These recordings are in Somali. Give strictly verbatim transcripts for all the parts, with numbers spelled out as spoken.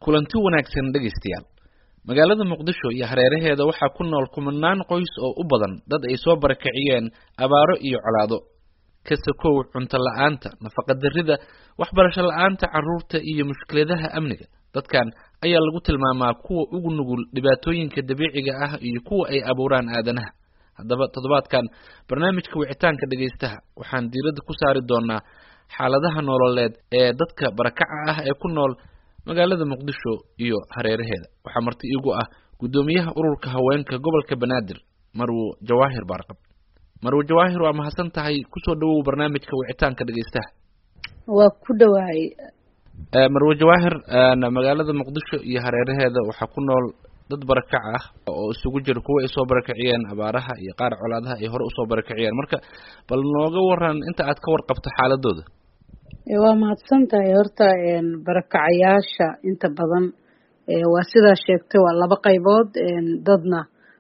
kulanti wanaagsan dhageystayaal magaalada muqdisho iyo hareeraheeda waxaa ku nool kumanaan qoys oo u badan dad ay soo barakiciyeen abaaro iyo colaado ka sokow cunto la'aanta nafaqa darrida waxbarasho la'aanta carruurta iyo mushkiladaha amniga dadkan ayaa lagu tilmaamaa kuwa ugu nugul dhibaatooyinka dabiiciga ah iyo kuwa ay abuuraan aadanaha haddaba toddobaadkan barnaamijka wicitaanka dhageystaha waxaan diiradda ku saari doonaa xaaladaha nololeed ee dadka barakaca ah ee ku nool magaalada muqdisho iyo hareeraheeda waxaa marti iigu ah gudoomiyaha ururka haweenka gobolka banaadir marwo jawaahir barqab marwo jawaahir waa mahadsan tahay kusoo dhawow barnaamijka wicitaanka dhageystaha waa ku dhawaay marwo jawaahir magaalada muqdisho iyo hareeraheeda waxaa ku nool dad barakac ah oo isugu jira kuwa ay soo barakaciyeen abaaraha iyo qaar colaadaha ay hore usoo barakaciyeen marka bal nooga waran inta aad ka warqabto xaaladooda waa mahadsan tahay horta barakacayaasha inta badan waa sidaa sheegtay waa laba qaybood dadna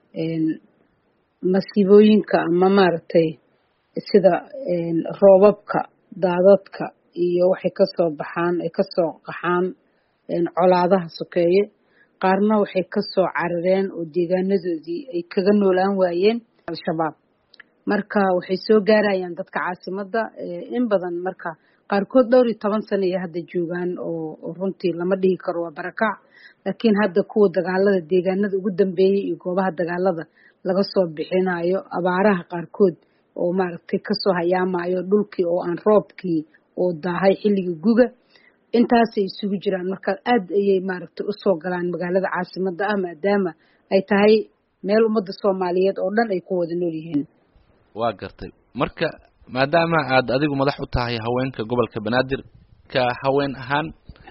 masiibooyinka ama maaragtay sida roobabka daadadka iyo waxay kasoo baxaan ay kasoo qaxaan colaadaha sokeeye qaarna waxay kasoo carareen oo deegaanadoodii ay kaga noolaan waayeen al-shabaab marka waxay soo gaarayaan dadka caasimada in badan marka qaarkood dhowr iyo toban sano iyo hadda joogaan oo runtii lama dhihi karo waa barakac laakiin hadda kuwa dagaalada deegaanada ugu dambeeyey iyo goobaha dagaalada laga soo bixinayo abaaraha qaarkood oo maaragtay kasoo hayaamayo dhulkii oo aan roobkii oo daahay xilligii guga intaasay isugu jiraan marka aad ayay maaragtay usoo galaan magaalada caasimada ah maadaama ay tahay meel ummadda soomaaliyeed oo dhan ay ku wada nool yihiin waa gartay marka maadaama aad adigu madax u tahay haweenka gobolka banaadir ka haween ahaan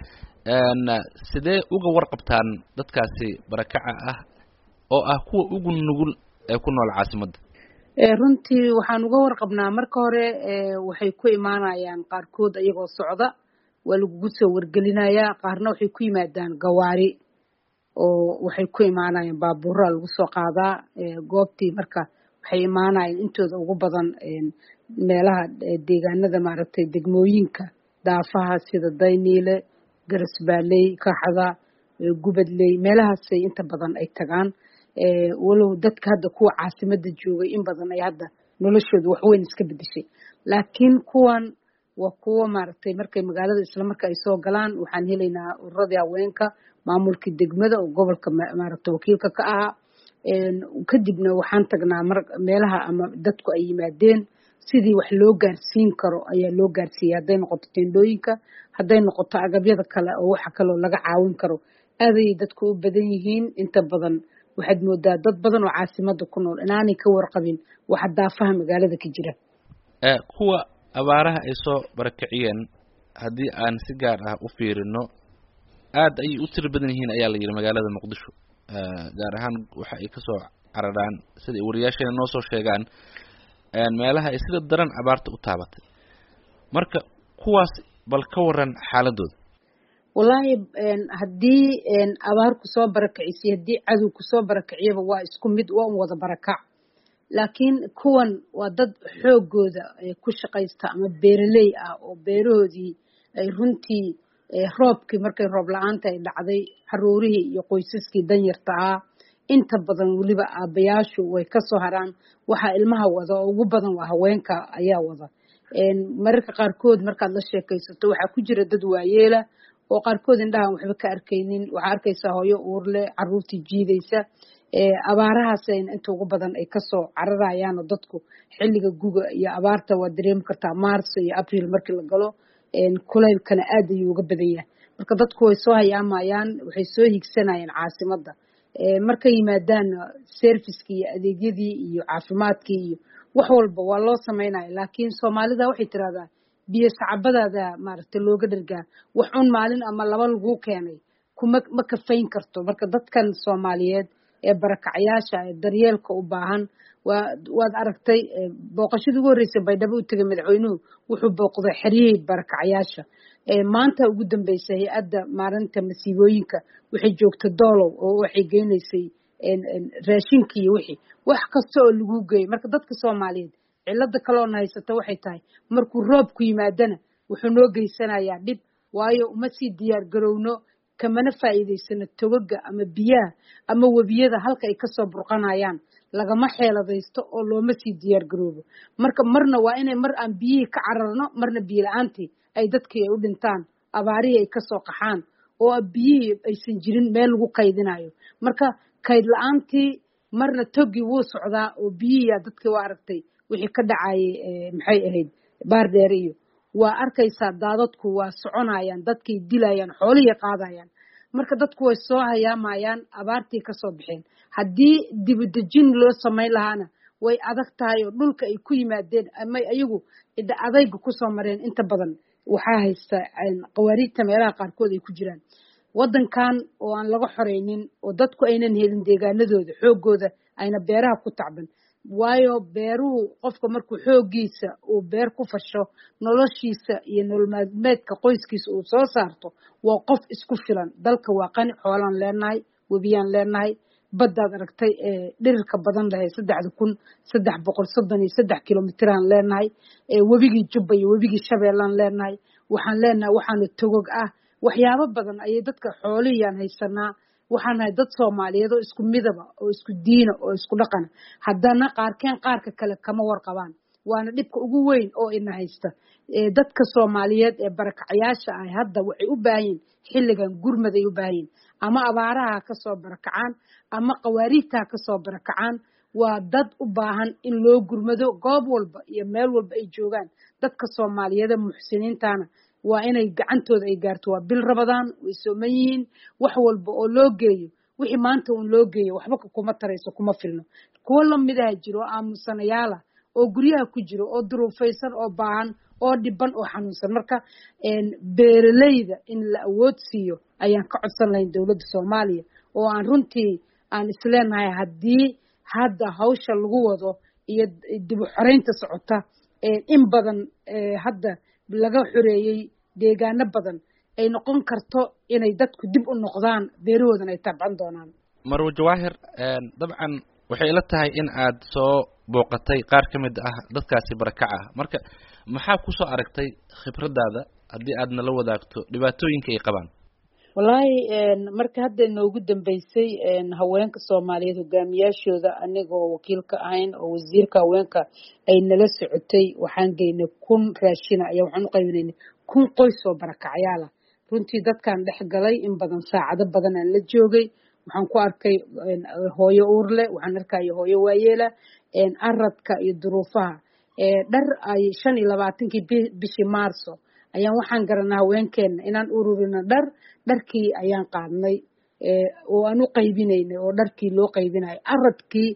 sidee uga warqabtaan dadkaasi barakaca ah oo ah kuwa ugu nugul ee ku nool caasimadda runtii waxaan uga warqabnaa marka hore waxay ku imaanayaan qaarkood iyagoo socda waa lagugu soo wargelinayaa qaarna waxay ku yimaadaan gawaari oo waxay ku imaanayaan baabuura lagu soo qaadaa goobtii marka waxay imaanayaan intooda ugu badan meelaha deegaanada maaragtay degmooyinka daafaha sida dayniile garasbaaley kaxda gubadley meelahaasay inta badan ay tagaan walow dadka hadda kuwa caasimada joogay in badan ay hadda noloshooda waxweyn iska bedeshay laakiin kuwan waa kuwa maaragtay markay magaalada isla marka ay soo galaan waxaan helaynaa ururadii haweenka maamulkii degmada oo gobolka maaragtay wakiilka ka ahaa kadibna waxaan tagnaa meelaha ama dadku ay yimaadeen sidii wax loo gaarsiin karo ayaa loo gaarsiiyay hadday noqoto tendhooyinka hadday noqoto agabyada kale oo waxa kaloo laga caawin karo aad ayay dadku u badan yihiin inta badan waxaad moodaa dad badan oo caasimada ku nool inaanay ka warqabin waxa daafaha magaalada ka jira kuwa abaaraha ay soo barakiciyeen haddii aan si gaar ah u fiirino aad ayay u tiro badan yihiin ayaa la yidhi magaalada muqdisho gaar ahaan waxa ay kasoo cararaan sida ay wariyaasheena noo soo sheegaan meelaha ay sida daran abaarta u taabatay marka kuwaas bal ka waran xaaladooda wallaahi haddii abaar kusoo barakicisay haddii cadow kusoo barakiciyaba waa isku mid waa un wada barakac laakiin kuwan waa dad xoogooda ku shaqaysta ama beeraley ah oo beerahoodii ay runtii roobkii markay roob la-aanta ay dhacday caruurihii iyo qoysaskii danyarta ahaa inta badan weliba aabayaashu way kasoo haraan waxaa ilmaha wada oo ugu badan waa haweenka ayaa wada mararka qaarkood markaad la sheekaysato waxaa ku jira dad waayeela oo qaarkood indhahan waxba ka arkaynin waxaa arkaysaa hooyo uurle caruurtii jiidaysa abaarahaas inta ugu badan ay kasoo cararayaan oo dadku xilliga guga iyo abaarta waa dareemi kartaa maarso iyo abril markii la galo kulaylkana aad ayuu uga badan yahay marka dadku way soo hayaamayaan waxay soo higsanayaan caasimada markay yimaadaan servicekii iyo adeegyadii iyo caafimaadkii iyo wax walba waa loo samaynaya laakiin soomaalida waxay tiraahdaa biyo sacabadaada maaragtay looga dhargaa wax un maalin ama laba lagu keenay kuma ma kafayn karto marka dadkan soomaaliyeed ee barakacayaasha ee daryeelka u baahan waa waad aragtay booqashadii ugu horreysay baydhabo u tegay madaxweynuhu wuxuu booqday xeryihii barakacayaasha maanta ugu dambeysay hay-adda maalinta masiibooyinka waxay joogta doolow oo waxay geynaysay raashinkii iyo wixii wax kasta oo lagu geeyay marka dadka soomaaliyeed cilada kaloona haysata waxay tahay markuu roobku yimaadana wuxuu noo geysanayaa dhib waayo uma sii diyaar garowno kamana faa'iidaysano togaga ama biyaha ama webiyada halka ay kasoo burqanayaan lagama xeeladaysto oo looma sii diyaar garoobo marka marna waa inay mar aan biyihii ka cararno marna biyo la-aantii ay dadkii ay u dhintaan abaarihii ay kasoo qaxaan oo biyihii aysan jirin meel lagu kaydinayo marka kayd la-aantii marna togii wuu socdaa oo biyihii dadkii waa aragtay wixii ka dhacayay maxay ahayd baardheer iyo waa arkaysaa daadadku waa soconayaan dadkay dilayaan xoolihii qaadayaan marka dadku way soo hayaamayaan abaartii kasoo baxeen haddii dibadejin loo samayn lahaana way adag tahay oo dhulka ay ku yimaadeen ama ayagu adayga kusoo mareen inta badan waxaa haysta qawaariigta meelaha qaarkood ay ku jiraan wadankan oo aan laga xoreynin oo dadku aynan helin deegaanadooda xoogooda ayna beeraha ku tacban waayo beeruhu qofka markuu xoogiisa uu beer ku fasho noloshiisa iyo nolol maalmeedka qoyskiisa uu soo saarto waa qof isku filan dalka waa qani xoolaan leenahay webiyaan leenahay baddaad aragtay ee dhirirka badan lahay saddexda kun saddex boqol soddon iyo saddex kilomitiraan leenahay webigii jubba iyo webigii shabeellaan leenahay waxaan leenahay waxaana togog ah waxyaabo badan ayay dadka xoolihiyaan haysanaa waxaan nahay dad Soomaaliyeed oo isku midaba oo isku diina oo isku dhaqan haddana qaarkeen qaarka kale kama warqabaan waana dhibka ugu weyn oo ina haysta dadka Soomaaliyeed ee barakacayaasha ah hadda waxay u baahan xilligan gurmad ay u baahan ama abaaraha ka soo barakacaan ama qawaariigta ka soo barakacaan waa dad u baahan in loo gurmado goob walba iyo meel walba ay joogaan dadka Soomaaliyeed muxsiniintana waa inay gacantooda ay gaarto waa bil Ramadaan way sooman yihiin wax walba oo loo geeyo wixii maanta uu loo geeyo waxba kuma tarayso kuma filno kuwa la mid ah jiro aamusanayaala oo guryaha ku jiro oo duruufaysan oo baahan oo dhiban oo xanuunsan marka een beeralayda in la awood siiyo ayaan ka codsan lahayn dawladda Soomaaliya oo aan runtii aan isleenahay haddii hadda hawsha lagu wado iyo dib u xoreynta socota in badan hadda laga xoreeyay deegaano badan ay noqon karto inay dadku dib u noqdaan beerahoodan ay tabcan doonaan Marwo Jawaahir dabcan waxay ila tahay in aad soo booqatay qaar kamid ah dadkaasi barakaca marka maxaa ku soo aragtay khibradaada haddii aad nala wadaagto dhibaatooyinka ay qabaan wallahi marka hadda noogu dambeysay haweenka Soomaaliyeed hogaamiyaashooda anigoo wakiilka ahayn oo wasiirka haweenka ay nala socotay waxaan geynay kun raashin ayaa waxaan u qaybinaynay kun qoys oo barakacayaal ah runtii dadkan dhex galay in badan saacado badan aan la joogay waxaan ku arkay hooyo uur leh waxaan arkay hooyo waayeela aradka iyo duruufaha dhar ay shan iyo labaatankii bishii Maarso ayaan waxaan garanaa haweenkeena inaan ururino dhar dharkii ayaan qaadnay oo aan u qaybinaynay oo dharkii loo qaybinayo aradkii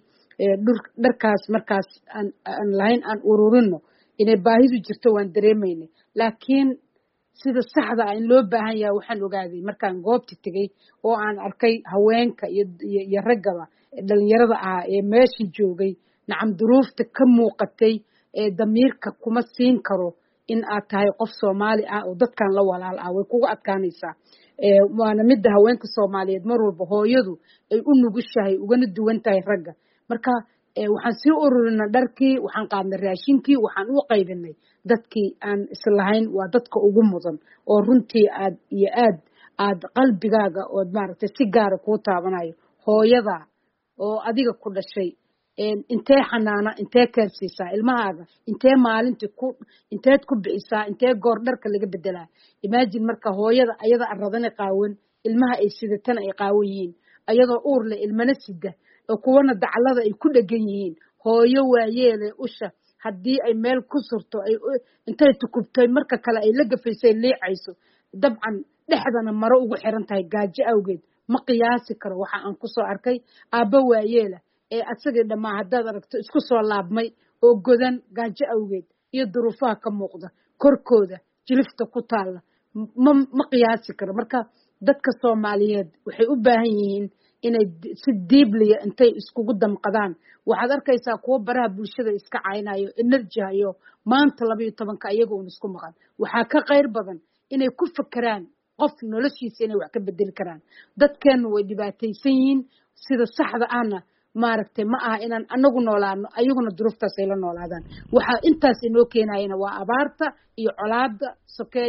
dharkaas markaas aan lahayn aan ururino inay baahidu jirto waan dareemaynay laakiin sida saxda ah in loo baahan yahay waxaan ogaaday markaan goobta tagay oo aan arkay haweenka iyo iyo ragaba dhalinyarada ah ee meesha joogay nacam duruufta ka muuqatay ee damiirka kuma siin karo in aad tahay qof Soomaali ah oo dadkan la walaal ah way kugu adkaanaysaa ee waana mid haweenka Soomaaliyeed mar walba hooyadu ay u nugushahay ugana duwan tahay ragga marka waxaan sii ururinay dharkii waxaan qaadnay raashinkii waxaan u qaybinay dadkii aan islahayn waa dadka ugu mudan oo runtii aad iyo aad aad qalbigaaga oo maaragtay si gaar ah ku taabanayo hooyada oo adiga ku dhashay intee xanaana intee kaarsiisaa ilmahaaga intee maalintii ku inteed ku bixisaa intee goor dharka laga bedelaa imagine marka hooyada ayada aradana qaawan ilmaha ay sidatana ay qaawan yihiin ayadoo uur leh ilmana sida oo kuwana dacalada ay ku dhagan yihiin hooyo waayeele usha haddii ay meel ku surto ay intay tukubtay marka kale ay la gafaysay leecayso dabcan dhexdana maro ugu xiran tahay gaajo awgeed ma qiyaasi karo waxa aan ku soo arkay aabba waayeela ee asaga dhamaa haddaad aragto isku soo laabmay oo godan gaajo awgeed iyo duruufaha ka muuqda korkooda jilifta ku taala ma ma qiyaasi karo marka dadka Soomaaliyeed waxay u baahan yihiin inay si deeply intay iskugu damqadaan waxaad arkaysaa kuwa baraha bulshada iska caynayo energy hayo maanta laba iyo tobanka ayaga oo isku maqan waxa ka qayr badan inay ku fakaraan qof noloshiisa inay wax ka bedeli karaan dadkeenu way dhibaataysan yihiin sida saxda ahna maaragtay ma aha inaan anagu noolaano ayaguna duruuftaas ay la noolaadaan waxa intaas inoo keenayna waa abaarta iyo colaada sokeeye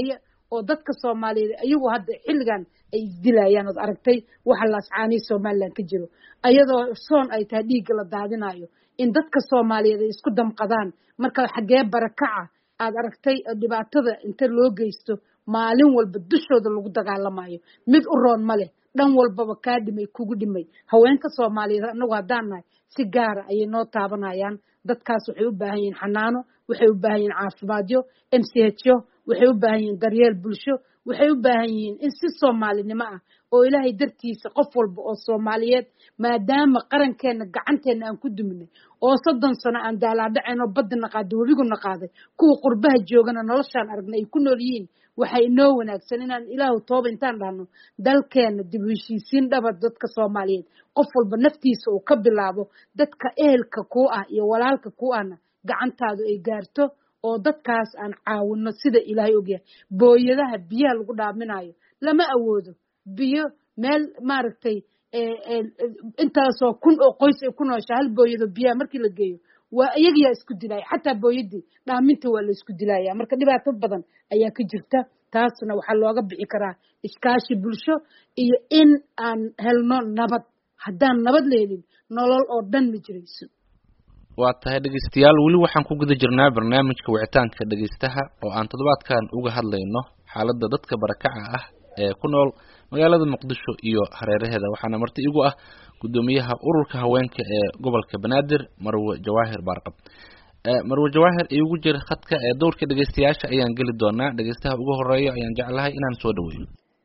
oo dadka Soomaaliyeed ayagu hadda xilligan ay isdilayaan oo aragtay waxa la ascaanay Soomaaliland ka jiro ayadoo soon ay tahay dhiig la daadinayo in dadka Soomaaliyeed ay isku damqadaan marka xagee barakaca aad aragtay dhibaatada inta loo geysto maalin walba dushooda lagu dagaalamayo mid u roon ma leh dhan walbaba ka dhimay kugu dhimay haweenka Soomaaliyeed anagu hadaan si gaar ah ay noo taabanayaan dadkaas waxay u baahan yihiin xanaano waxay u baahan yihiin caafimaadyo M C H waxay u baahan yihiin daryeel bulsho waxay u baahan yihiin in si Soomaalinimo ah oo Ilaahay dartiisa qof walba oo Soomaaliyeed maadaama qarankeena gacanteena aan ku duminay oo soddon sano aan daalaadhaceen oo badna qaado wabiguna qaaday kuwa qurbaha joogana noloshaan aragnay ku nool yihiin waxay noo wanaagsan inaan Ilaahu tooba intaan dhahno dalkeena dib u heshiisiin dhaba dadka Soomaaliyeed qof walba naftiisa uu ka bilaabo dadka ehelka ku ah iyo walaalka ku ahna gacantaadu ay gaarto oo dadkaas aan caawino sida Ilaahay ogyahay booyadaha biyaha lagu dhaaminayo lama awoodo biyo meel maaragtay ee intaasoo kun oo qoys ay ku nooshaa hal booyado biyaha markii la geeyo waa iyaga isku dilay xataa booyadii dhaaminta waa la isku dilaya marka dhibaato badan ayaa ka jirta taasna waxa looga bixi karaa iskaashi bulsho iyo in aan helno nabad haddaan nabad leelin nolol oo dhan ma jirayso waa tahay dhageystayaal wali waxaan ku guda jirnaa barnaamijka wicitaanka dhageystaha oo aan toddobaadkan uga hadlayno xaaladda dadka barakaca ah ee ku nool magaalada Muqdisho iyo hareeraheeda waxaana marti igu ah gudoomiyaha ururka haweenka ee gobolka Banaadir Marwo Jawaahir Barqab ee Marwo Jawaahir igu jir khadka ee doorka dhageystayaasha ayaan gali doonaa dhageystaha ugu horeeya ayaan jeclahay inaan soo dhaweeyo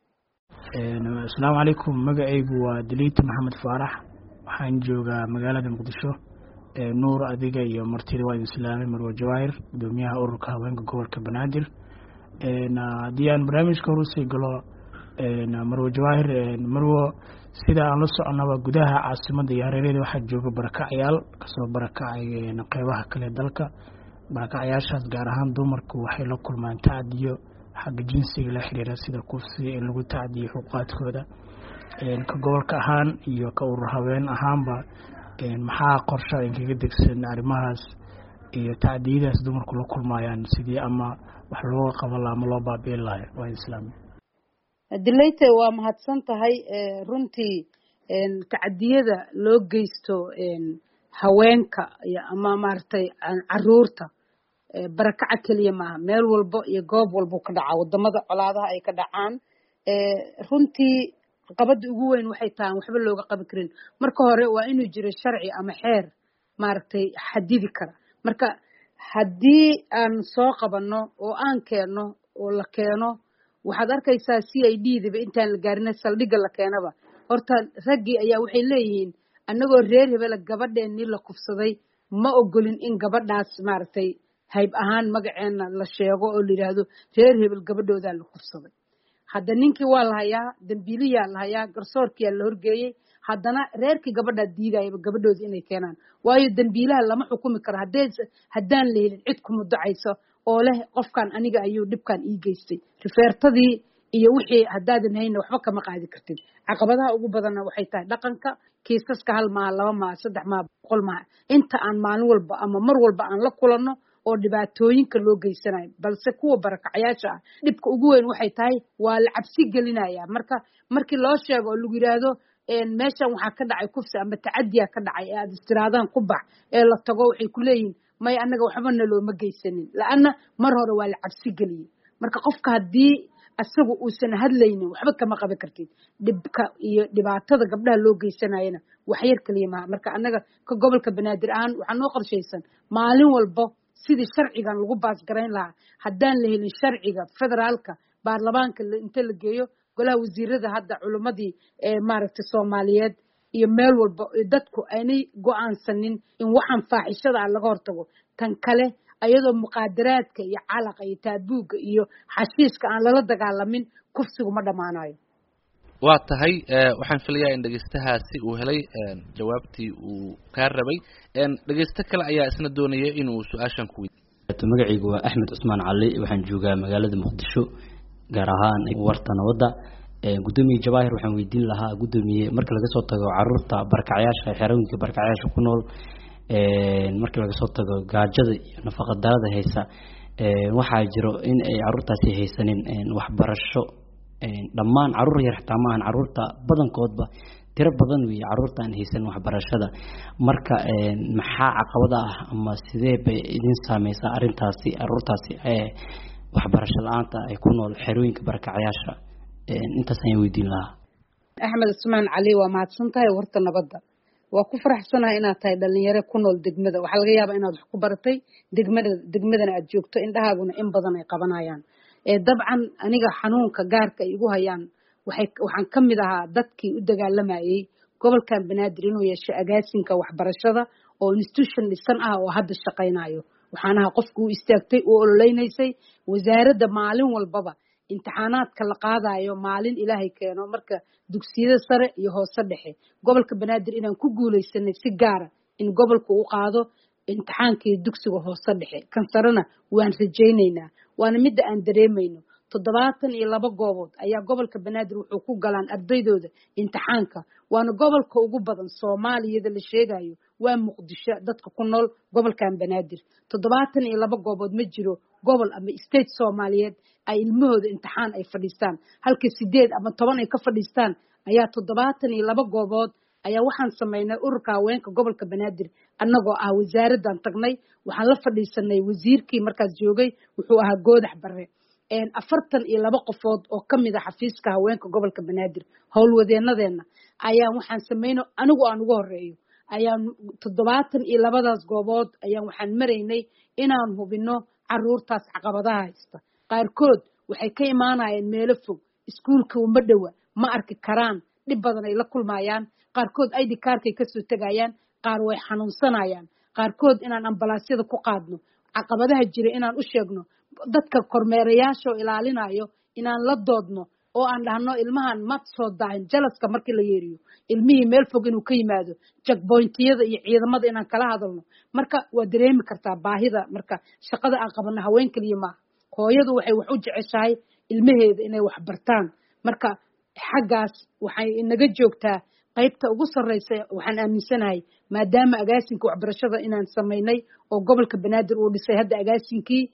ee assalaamu alaykum magacaygu waa Daliit Maxamed Faarax waxaan joogaa magaalada Muqdisho ee nuur adiga iyo martida waa islaamay Marwo Jawaahir gudoomiyaha ururka haweenka gobolka Banaadir ee diyan barnaamijka horusi galo ee Marwo Jawaahir Marwo sida aan la soconaba gudaha caasimadda iyo hareeraheeda waxa jooga barakacayaal kasoo barakacay qeybaha kale dalka barakacayaashaas gaar ahaan dumarku waxay la kulmaan tacadiyo xagga jinsiga la xiriira sida kufsi in lagu tacadiyo xuquuqdooda ee ka gobolka ahaan iyo ka urur haween ahaanba ee maxaa qorshe inkaga degsan arrimahaas iyo tacdiyadaas dumarku la kulmayaan sidii ama wax loo qaban lahaa ama loo baabi'in lahaa waa islaam dilayte waa mahadsan tahay runtii tacdiyada loo geysto haweenka iyo ama maartay caruurta barakaca kaliya maaha meel walba iyo goob walba ka dhaca wadamada colaadaha ay ka dhacaan runtii qabada ugu weyn waxay tahay waxba looga qaban karin marka hore waa inuu jiro sharci ama xeer maartay xadidi kara marka haddii aan soo qabano oo aan keeno oo la keeno waxaad arkaysaa C I D daba intaan la gaarin saldhiga la keenaba horta ragii ayaa waxay leeyihiin anagoo reer hebel gabadheeni la kufsaday ma ogolin in gabadhaas maartay hayb ahaan magaceena la sheego oo la yiraahdo reer hebel gabadhooda la kufsaday hadda ninkii waa la hayaa dambiiliyaa la hayaa garsoorkii la horgeeyay haddana reerkii gabadha diidayba gabadhooda inay keenaan waayo dambiilaha lama xukumi karo haddii haddaan la helin cid ku mudacayso oo leh qofkan aniga ayuu dhibkan ii geystay rifeertadii iyo wixii haddaadan hayna waxba kama qaadi kartid caqabadaha ugu badanna waxay tahay dhaqanka kiisaska hal maaha laba maaha saddex maaha boqol maaha inta aan maalin walba ama mar walba aan la kulanno oo dhibaatooyinka loo geysanayo balse kuwa barakacayaasha ah dhibka ugu weyn waxay tahay waa la cabsi gelinaya marka markii loo sheego oo lagu yiraahdo meeshan waxaa ka dhacay kufsi ama tacadiya ka dhacay ee aad istiraadaan ku bax ee la tago waxay ku leeyihiin may anaga waxba nalooma geysanin laana mar hore waa la cabsi geliyay marka qofka haddii asagu uusan hadlaynin waxba kama qaban kartid dhibka iyo dhibaatada gabdhaha loo geysanayana wax yar kaliya maaha marka anaga ka gobolka Banaadir ahaan waxaa noo qorshaysan maalin walba sidii sharcigan lagu baas garayn lahaa haddaan la helin sharciga federaalka baarlamaanka inta la geeyo golaha wasiirada hadda culimadii ee maaragtay Soomaaliyeed iyo meel walba dadku aanay go'aansanin in waxan faaxishada laga hortago tan kale ayadoo muqaadaraadka iyo calaqa iyo taabuuga iyo xashiiska aan lala dagaalamin kufsigu ma dhamaanayo waa tahay waxaan filayaa in dhageystahaasi uu helay jawaabtii uu ka rabay dhageysto kale ayaa isna doonaya inuu su'aashan ku weydiiyo magacaygu waa Axmed Cusmaan Cali waxaan joogaa magaalada Muqdisho gaar ahaan warta nabadda gudoomiye Jawaahir waxaan weydiin lahaa gudoomiye marka laga soo tago caruurta barakacayaasha xerooyinka barakacayaasha ku nool ee marka laga soo tago gaajada iyo nafaqa darada haysa waxaa jiro in ay caruurtaasi haysanin waxbarasho dhammaan caruur yar xitaa maahan caruurta badankoodba tiro badan wey caruurta aan haysan waxbarashada marka maxaa caqabada ah ama sidee bay idin saameysaa arrintaasi caruurtaasi waxbarasho la-aanta ay ku nool xerooyinka barakacayaasha intaas ayaan weydiin lahaa. axmed cusmaan cali waa mahadsan tahay warta nabadda waa ku faraxsanahay inaad tahay dhalinyaro ku nool degmada waxaa laga yaabaa inaad wax ku baratay degmada degmadana aad joogto indhahaaguna in badan ay qabanayaan dabcan aniga xanuunka gaarka ay igu hayaan waxay waxaan ka mid ahaa dadkii u dagaalamayay gobolkan banaadir inuu yeesho agaasinka waxbarashada oo institution dhisan ah oo hadda shaqaynayo waxaan ahaa qofku u istaagtay oo ololeynaysay wasaaradda maalin walbaba imtixaanaadka la qaadayo maalin ilaahay keeno marka dugsiyada sare iyo hoose dhexe gobolka banaadir inaan ku guuleysanay si gaara in gobolku u qaado imtixaankii dugsiga hoose dhexe kan sarena waan rajaynaynaa waana midda aan dareemayno toddobaatan iyo laba goobood ayaa gobolka banaadir wuxuu ku galaan ardaydooda imtixaanka waana gobolka ugu badan soomaaliyada la sheegayo waa muqdisho dadka ku nool gobolkan banaadir toddobaatan iyo laba goobood ma jiro gobol ama state soomaaliyeed ay ilmahooda imtixaan ay fadhiistaan halka sideed ama toban ay ka fadhiistaan ayaa toddobaatan iyo laba goobood ayaa waxaan samaynay ururka haweenka gobolka banaadir annagoo ah wasaaraddan tagnay waxaan la fadhiisanay wasiirkii markaas joogay wuxuu ahaa goodax bare afartan iyo laba qofood oo ka mid ah xafiiska haweenka gobolka banaadir howlwadeenadeena ayaan waxaan samaynay anigu aan ugu horeeyo ayaan toddobaatan iyo labadaas goobood ayaan waxaan maraynay inaan hubino caruurtaas caqabadaha haysta qaarkood waxay ka imaanayeen meelo fog iskuulka uma dhowa ma arki karaan dhib badan ay la kulmayaan qaarkood I D kaarkay kasoo tegayaan qaar way xanuunsanayaan qaarkood inaan ambalaasyada ku qaadno caqabadaha jira inaan u sheegno dadka kormeerayaasha oo ilaalinayo inaan la doodno oo aan dhahno ilmahan ma soo daahin jalaska markii la yeeriyo ilmihii meel fog inuu ka yimaado checkpointiyada iyo ciidamada inaan kala hadalno marka waa dareemi kartaa baahida marka shaqada aan qabano haween kaliya maaha hooyadu waxay wax u jeceshahay ilmaheeda inay wax bartaan marka xaggaas waxay inaga joogtaa qaybta ugu sarreysa waxaan aaminsanahay maadaama agaasinka waxbarashada inaan samaynay oo gobolka banaadir uu dhisay hadda agaasinkii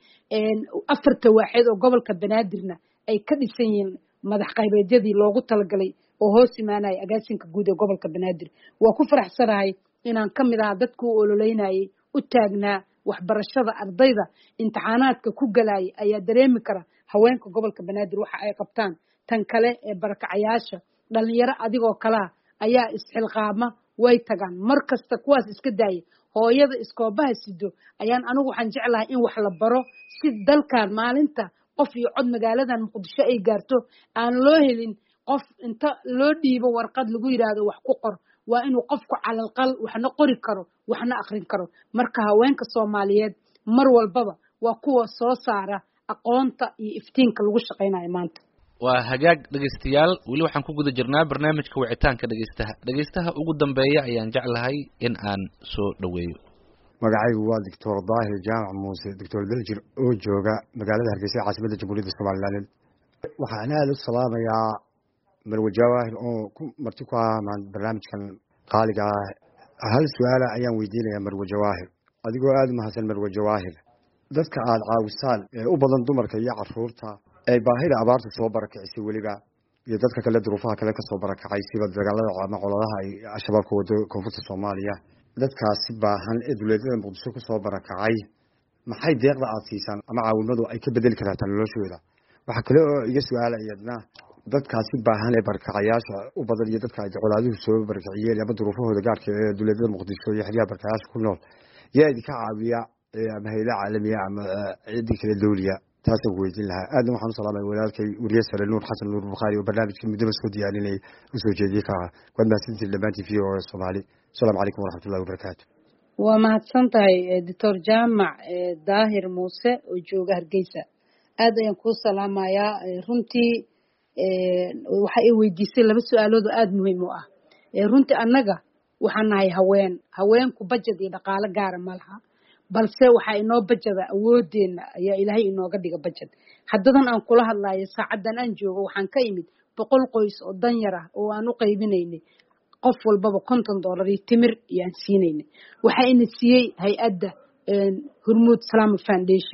afarta waaxeed oo gobolka banaadirna ay ka dhisan yihiin madax qaybeedyadii loogu talagalay oo hoos imaanaya agaasinka guud ee gobolka banaadir waa ku faraxsanahay inaan ka mid ahaa dadku u ololeynayay u taagnaa waxbarashada ardayda imtixaanaadka ku galayay ayaa dareemi kara haweenka gobolka banaadir waxa ay qabtaan tan kale ee barakacayaasha dhalinyaro adigoo kalaa ayaa isxilqaama way tagaan mar kasta kuwaas iska daaya hooyada iskoobaha sido ayaan anigu waxaan jeclahay in wax la baro si dalkan maalinta qof iyo cod magaaladan muqdisho ay gaarto aan loo helin qof inta loo dhiibo warqad lagu yiraahdo wax ku qor waa inuu qofku calalqal waxna qori karo waxna akhrin karo marka haweenka Soomaaliyeed mar walbaba waa kuwa soo saara aqoonta iyo iftiinka lagu shaqeynayo maanta waa hagaag dhageystayaal wali waxaan ku guda jirnaa barnaamijka wicitaanka dhageystaha dhageystaha ugu dambeeya ayaan jeclahay in aan soo dhaweeyo magacaygu waa doctor Daahir Jaamac Muuse doctor Daljir oo jooga magaalada Hargeysa caasimadda Jamhuuriyadda Soomaaliland waxaan aad u salaamayaa Marwo Jawaahir oo ku marti ku ah barnaamijkan qaaliga ah hal su'aal ayaan weydiinayaa Marwo Jawaahir adigoo aad mahadsan Marwo Jawaahir dadka aad caawisaan ee u badan dumarka iyo carruurta ay baahida abaarta soo barakicisay waliba iyo dadka kale duruufaha kale ka soo barakacay sida dagaalada ama colaadaha ay shabaabka wado koonfurta Soomaaliya dadkaasi baahan ee dawladda Muqdisho ku soo barakacay maxay deeqda aad siisaan ama caawimadu ay ka bedeli kartaa noloshooda waxa kale oo iga su'aalayadna dadkaasi baahan ee barakacayaasha u badan iyo dadka ay colaaduhu soo barakaciyeen ama duruufahooda gaarka ee dawladda Muqdisho iyo xiriyaha barakacayaasha ku nool yaa idinka caawiya ama hay'adaha caalamiga ama cidii kale dawliya taas oo weydiin lahaa aad waxaan salaamay walaalkay Uriye Sare Nuur Xasan Nuur Bukhari oo barnaamijka midaba soo diyaarinay u soo jeediyay ka wad maasintii dhamaantii v o a Soomaali assalaamu calaykum waraxmatullaahi wabarakaatuh waa mahadsantahay doctor Jaamac Daahir Muuse oo jooga Hargeysa aad ayaan ku salaamayaa runtii waxa ay weydiisay laba su'aalood oo aad muhiim u ah runtii annaga waxaan nahay haween haweenku budget iyo dhaqaale gaar ah ma laha balse waxa inoo bajada awoodeena ayaa Ilaahay inooga dhiga budget haddadan aan kula hadlayo saacadan aan joogo waxaan ka imid boqol qoys oo dan yar ah oo aan u qaybinaynay qof walbaba konton dollar iyo timir ayaan siinaynay waxa ina siiyay hay'adda Hormuud Salaam Foundation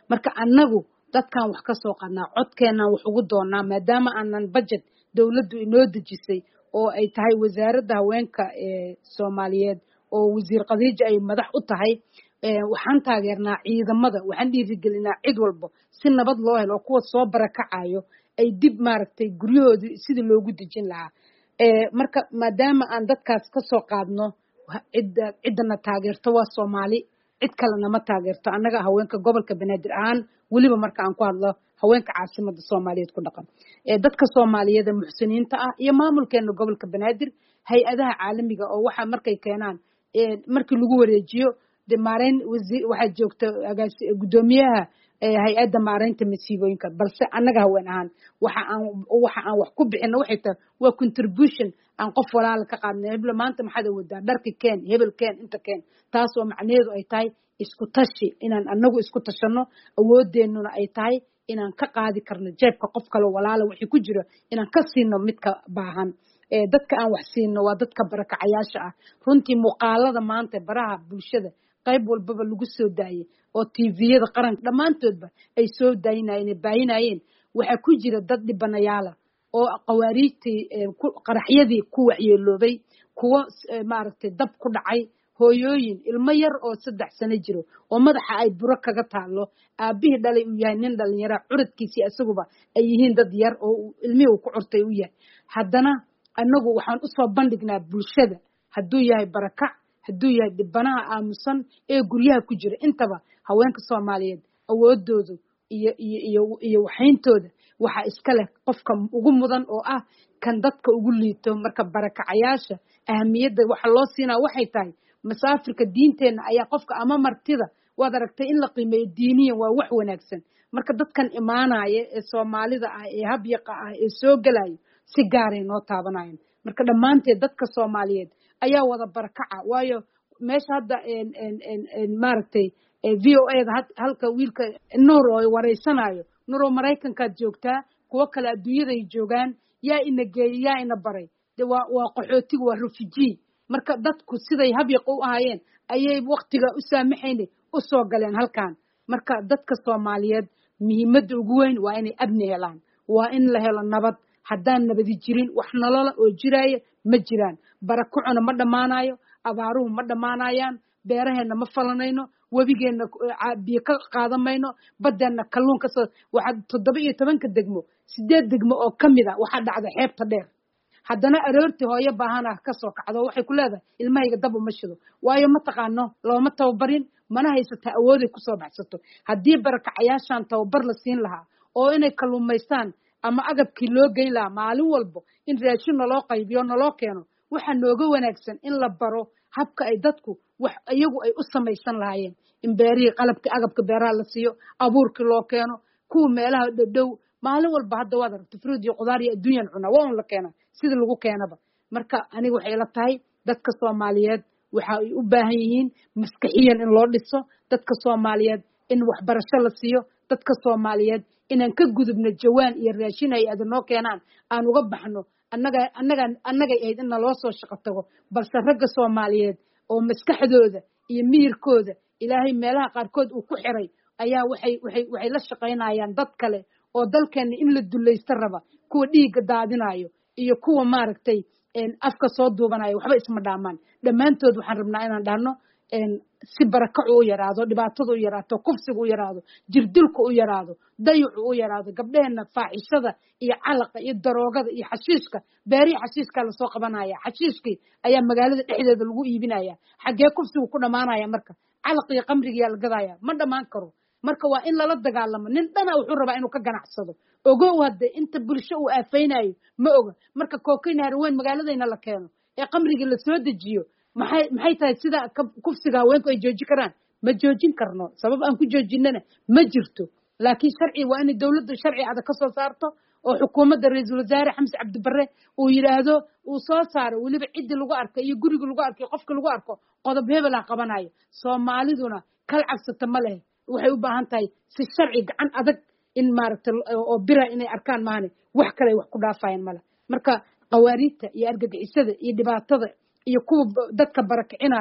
marka annagu dadkan wax ka soo qadnaa codkeenaan wax ugu doonaa maadaama aanan budget dowladdu inoo dejisay oo ay tahay wasaaradda haweenka ee Soomaaliyeed oo wasiir Khadiija ay madax u tahay waxaan taageernaa ciidamada waxaan dhiirigelinaa cid walba si nabad loo helo kuwa soo barakacayo ay dib maaragtay guryahoodii sidii loogu dejin lahaa marka maadaama aan dadkaas ka soo qaadno cidda ciddana taageerto waa Soomaali cid kalena ma taageerto annaga haweenka gobolka Banaadir ahaan waliba marka aan ku hadlo haweenka caasimada Soomaaliyeed ku dhaqan ee dadka Soomaaliyeed muxsiniinta ah iyo maamulkeena gobolka Banaadir hay-adaha caalamiga oo waxa markay keenaan ee markii lagu wareejiyo de maareyn waxa joogta gudoomiyaha hay-adda maareynta masiibooyinka balse annaga haween ahaan waxa aan waxa aan wax ku bixino waxay tahay waa contribution aan qof walaal ka qaadnay hebel maanta maxaad wadaa dharka keen hebel keen inta keen taas oo macnaheedu ay tahay isku tashi inaan annagu isku tashano awoodeenuna ay tahay inaan ka qaadi karno jeebka qof kale walaal wixii ku jira inaan ka siino midka baahan ee dadka aan wax siino waa dadka barakacayaasha ah runtii muuqaalada maanta baraha bulshada qayb walbaba lagu soo daayay oo T V-yada qaranka dhamaantoodba ay soo daayinayeen baayinayeen waxa ku jira dad dhibanayaal oo qawaariigtii qaraxyadii ku waxyeeloobay kuwa maaragtay dab ku dhacay hooyooyin ilmo yar oo saddex sano jiro oo madaxa ay buro kaga taalo aabihii dhalay uu yahay nin dhalinyaro curadkiisii asaguba ay yihiin dad yar oo ilmihii uu ku curtay uu yahay haddana annagu waxaan u soo bandhignaa bulshada hadduu yahay barakac hadduu yahay dhibanaha aamusan ee guryaha ku jira intaba haweenka Soomaaliyeed awoodoodu iyo iyo iyo iyo waxayntooda waxa iska leh qofka ugu mudan oo ah kan dadka ugu liito marka barakacayaasha ahamiyada waxa loo siinaa waxay tahay masaafirka diinteena ayaa qofka ama martida waad aragtay in la qiimeeyo diiniyan waa wax wanaagsan marka dadkan imaanaya ee Soomaalida ah ee habyaqa ah ee soo galay si gaar ah noo taabanayaan marka dhamaanteed dadka Soomaaliyeed ayaa wada barakaca waayo meesha hadda een een een maaragtay V O A da halka wiilka Nuur oo wareysanayo Nuur oo Mareykanka joogtaa kuwa kale adduunyada ay joogaan yaa ina geeyay yaa ina baray de waa waa qaxootiga waa refugee marka dadku siday habyaq u ahaayeen ayay waqtiga u saamaxaynay u soo galeen halkan marka dadka Soomaaliyeed muhiimadda ugu weyn waa inay abni helaan waa in la helo nabad haddaan nabadi jirin wax nolol oo jiraya ma jiraan barakacuna ma dhamaanayo abaaruhu ma dhamaanayaan beeraheena ma falanayno webigeena biyo ka qaadamayno badeena kalluunka waxa toddoba iyo toban ka degmo sideed degmo oo kamida waxa dhacda xeebta dheer haddana aroorti hooyo baahana ka soo kacdo waxay ku leedahay ilmahayga dab uma shido waayo ma taqaano looma tababarin mana haysata awood ay ku soo baxsato haddii barakacayaashan tababar la siin lahaa oo inay kalluumaystaan ama agabkii loo geyn lahaa maalin walba in raashin loo qaybiyo naloo keeno waxa nooga wanaagsan in la baro habka ay dadku wax iyagu ay u samaysan lahaayeen in beerihii qalabka agabka beeraha la siiyo abuurkii loo keeno kuwa meelaha dhow maalin walba hadda waad aragtay fruit iyo qudaar iyo adduunyan cuna waa un la keena sida lagu keenaba marka aniga waxay la tahay dadka Soomaaliyeed waxa ay u baahan yihiin maskaxiyan in loo dhiso dadka Soomaaliyeed in waxbarasho la siiyo dadka Soomaaliyeed inaan ka gudubno jawaan iyo raashin ay adanoo keenaan aan uga baxno annaga annaga annaga ay in loo soo shaqo tago balse ragga Soomaaliyeed oo maskaxdooda iyo miirkooda ilaahay meelaha qaarkood uu ku xiray ayaa waxay waxay waxay la shaqeynayaan dad kale oo dalkeena in la dulaysto raba kuwa dhiiga daadinayo iyo kuwa maaragtay een afka soo duubanayo waxba isma dhaamaan dhamaantood waxaan rabnaa inaan dhahno een si barakac u yaraado dhibaatada u yaraato kufsiga u yaraado jirdilku u yaraado dayucu u yaraado gabdheena faaxishada iyo calaqa iyo daroogada iyo xashiishka beeri xashiishka la soo qabanaya xashiishkii ayaa magaalada dhexdeeda lagu iibinaya xagee kufsigu ku dhamaanaya marka calaqa iyo qamriga la gadaya ma dhamaan karo marka waa in lala dagaalamo nin dhana wuxuu rabaa inuu ka ganacsado ogow hadda inta bulsho uu aafaynayo ma oga marka kookayna harweyn magaaladayna la keeno ee qamriga la soo dejiyo maxay maxay tahay sida kufsiga haweenku ay joojin karaan ma joojin karno sabab aan ku joojinana ma jirto laakiin sharci waa in dawladdu sharci adag ka soo saarto oo xukuumadda ra'iisul wasaare Xamse Cabdi Barre uu yiraahdo uu soo saaro waliba cid lagu arko iyo guriga lagu arko qofka lagu arko qodob hebel ah qabanayo Soomaaliduna kal cabsata ma leh waxay u baahan tahay si sharci gacan adag in maaragtay oo bira inay arkaan maani wax kale wax ku dhaafayaan mala marka qawaariidta iyo argagixisada iyo dhibaatada iyo kuwa dadka barakicinayo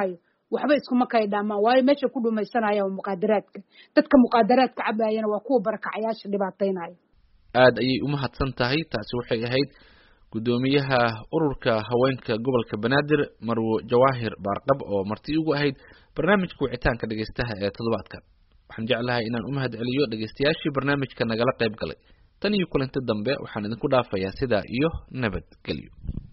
waxba iskuma kay dhaamaan waayo meesha ku dhumaysanaya waa muqaadaraadka dadka muqaadaraadka cabayana waa kuwa barakacayaasha dhibaataynaya aad ayay u mahadsan tahay taasi waxay ahayd gudoomiyaha ururka haweenka gobolka Banaadir Marwo Jawaahir Baarqab oo marti ugu ahayd barnaamijka wicitaanka dhageystaha ee toddobaadkan waxaan jeclahay inaan u mahad celiyo dhageystayaashii barnaamijka nagala qayb galay tan iyo kulanti dambe waxaan idinku dhaafayaa sidaa iyo nabad gelyo